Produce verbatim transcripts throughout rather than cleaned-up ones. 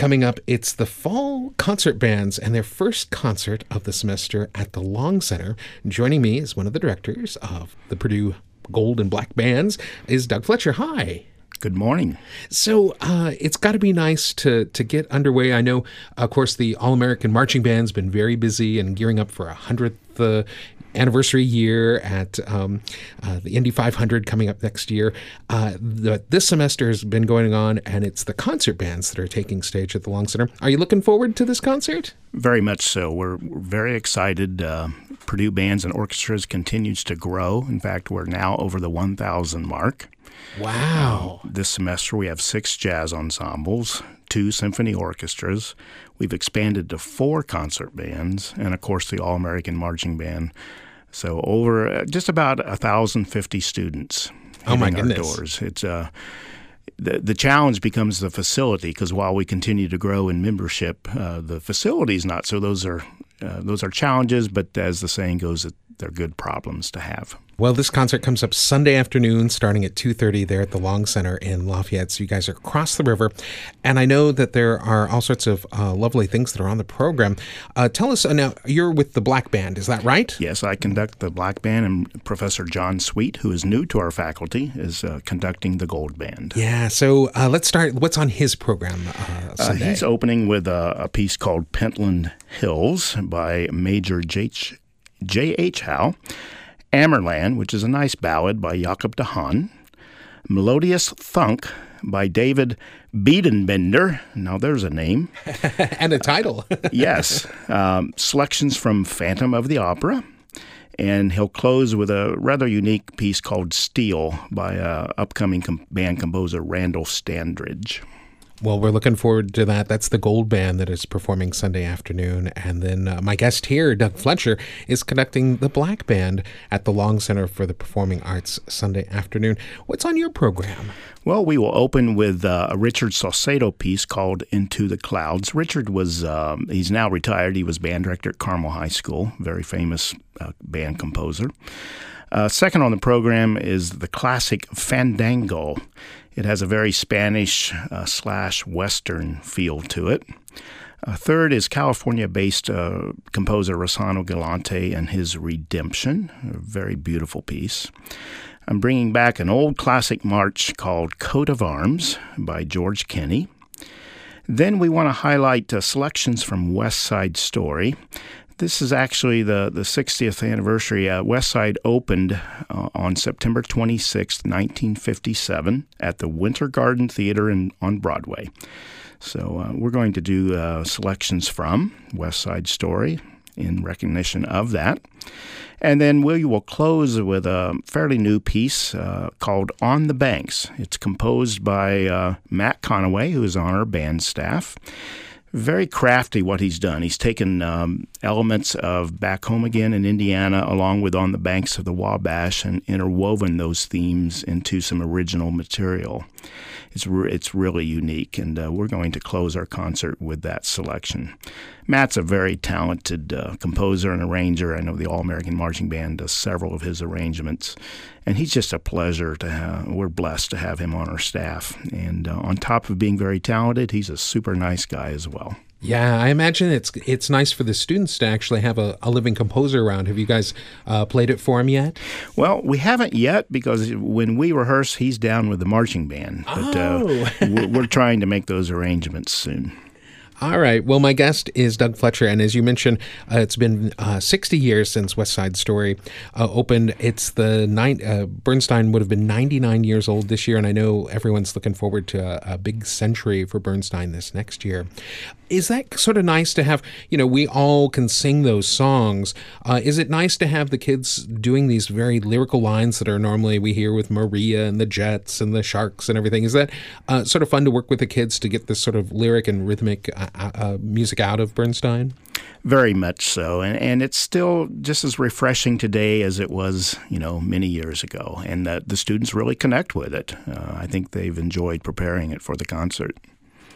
Coming up, it's the fall concert bands and their first concert of the semester at the Long Center. Joining me is one of the directors of the Purdue Gold and Black Bands is Doug Fletcher. Hi. Good morning. So uh, it's got to be nice to to get underway. I know, of course, the All-American Marching Band's been very busy and gearing up for a hundredth uh, anniversary year at um, uh, the Indy five hundred coming up next year. Uh, the, this semester has been going on, and it's the concert bands that are taking stage at the Long Center. Are you looking forward to this concert? Very much so. We're, we're very excited. Uh, Purdue Bands and Orchestras continues to grow. In fact, we're now over the one thousand mark. Wow. Uh, this semester we have six jazz ensembles, two symphony orchestras. We've expanded to four concert bands, and of course the All-American Marching Band. So over uh, just about one thousand fifty students oh my hitting our goodness. doors. It's uh, the, the challenge becomes the facility, because while we continue to grow in membership, uh, the facility is not. So those are uh, those are challenges, but as the saying goes, they're good problems to have. Well, this concert comes up Sunday afternoon starting at two thirty there at the Long Center in Lafayette. So you guys are across the river. And I know that there are all sorts of uh, lovely things that are on the program. Uh, tell us, uh, now, you're with the Black Band, is that right? Yes, I conduct the Black Band, and Professor John Sweet, who is new to our faculty, is uh, conducting the Gold Band. Yeah, so uh, let's start. What's on his program uh, Sunday? Uh, he's opening with a, a piece called Pentland Hills by Major J H. J H. Howe. Amerland, which is a nice ballad by Jakob de Haan. Melodious Thunk by David Biedenbender. Now there's a name. And a title. Yes. Um, selections from Phantom of the Opera. And he'll close with a rather unique piece called Steel by uh, upcoming com- band composer Randall Standridge. Well, we're looking forward to that. That's the Gold Band that is performing Sunday afternoon. And then uh, my guest here, Doug Fletcher, is conducting the Black Band at the Long Center for the Performing Arts Sunday afternoon. What's on your program? Well, we will open with uh, a Richard Saucedo piece called Into the Clouds. Richard was, um, he's now retired. He was band director at Carmel High School, very famous uh, band composer. Uh, second on the program is the classic Fandango. It has a very Spanish uh, slash Western feel to it. Uh, third is California-based uh, composer Rossano Galante and his Redemption, a very beautiful piece. I'm bringing back an old classic march called Coat of Arms by George Kenny. Then we want to highlight uh, selections from West Side Story. This is actually the, the sixtieth anniversary. Uh, West Side opened uh, on September twenty-sixth, nineteen fifty-seven at the Winter Garden Theater in, on Broadway. So uh, we're going to do uh, selections from West Side Story in recognition of that. And then we will close with a fairly new piece uh, called On the Banks. It's composed by uh, Matt Conaway, who is on our band staff. Very crafty what he's done. He's taken um, elements of Back Home Again in Indiana along with On the Banks of the Wabash and interwoven those themes into some original material. It's re- it's really unique, and uh, we're going to close our concert with that selection. Matt's a very talented uh, composer and arranger. I know the All-American Marching Band does several of his arrangements, and he's just a pleasure to have. We're blessed to have him on our staff. And uh, on top of being very talented, he's a super nice guy as well. Yeah, I imagine it's it's nice for the students to actually have a, a living composer around. Have you guys uh, played it for him yet? Well, we haven't yet, because when we rehearse, he's down with the marching band. But oh. uh, we're, we're trying to make those arrangements soon. All right. Well, my guest is Doug Fletcher, and as you mentioned, uh, it's been uh, sixty years since West Side Story uh, opened. It's the nine. Uh, Bernstein would have been ninety-nine years old this year, and I know everyone's looking forward to a, a big century for Bernstein this next year. Is that sort of nice to have? You know, we all can sing those songs. Uh, is it nice to have the kids doing these very lyrical lines that are normally we hear with Maria and the Jets and the Sharks and everything? Is that uh, sort of fun to work with the kids to get this sort of lyric and rhythmic uh, uh, music out of Bernstein? Very much so, and and it's still just as refreshing today as it was, you know, many years ago, and that the students really connect with it. Uh, I think they've enjoyed preparing it for the concert.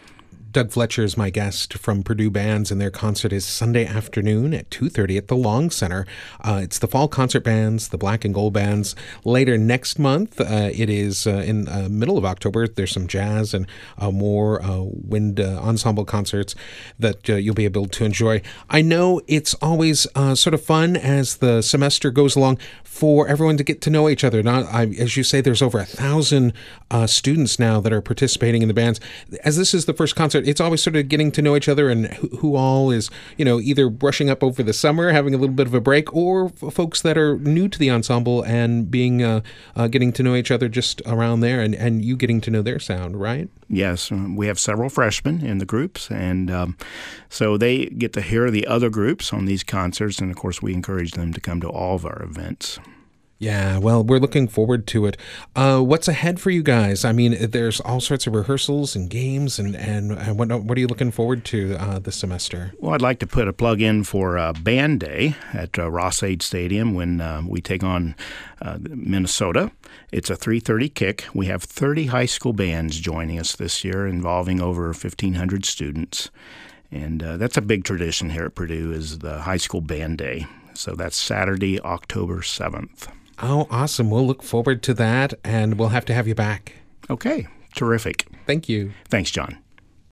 Doug Fletcher is my guest from Purdue Bands, and their concert is Sunday afternoon at two thirty at the Long Center. Uh, it's the fall concert bands, the Black and Gold bands. Later next month, uh, it is uh, in the uh, middle of October. There's some jazz and uh, more uh, wind uh, ensemble concerts that uh, you'll be able to enjoy. I know it's always uh, sort of fun as the semester goes along for everyone to get to know each other. Now, I, as you say, there's over a thousand uh, students now that are participating in the bands. As this is the first concert, it's always sort of getting to know each other and who, who all is, you know, either brushing up over the summer, having a little bit of a break, or f- folks that are new to the ensemble and being uh, uh, getting to know each other just around there, and, and you getting to know their sound, right? Yes, we have several freshmen in the groups, and um, so they get to hear the other groups on these concerts, and of course we encourage them to come to all of our events. Yeah, well, we're looking forward to it. Uh, what's ahead for you guys? I mean, there's all sorts of rehearsals and games, and, and, and what, what are you looking forward to uh, this semester? Well, I'd like to put a plug in for uh, Band Day at uh, Ross-Ade Stadium when uh, we take on uh, Minnesota. It's a three thirty kick. We have thirty high school bands joining us this year, involving over fifteen hundred students. And uh, that's a big tradition here at Purdue, is the High School Band Day. So that's Saturday, October seventh. Oh, awesome. We'll look forward to that, and we'll have to have you back. Okay, terrific. Thank you. Thanks, John.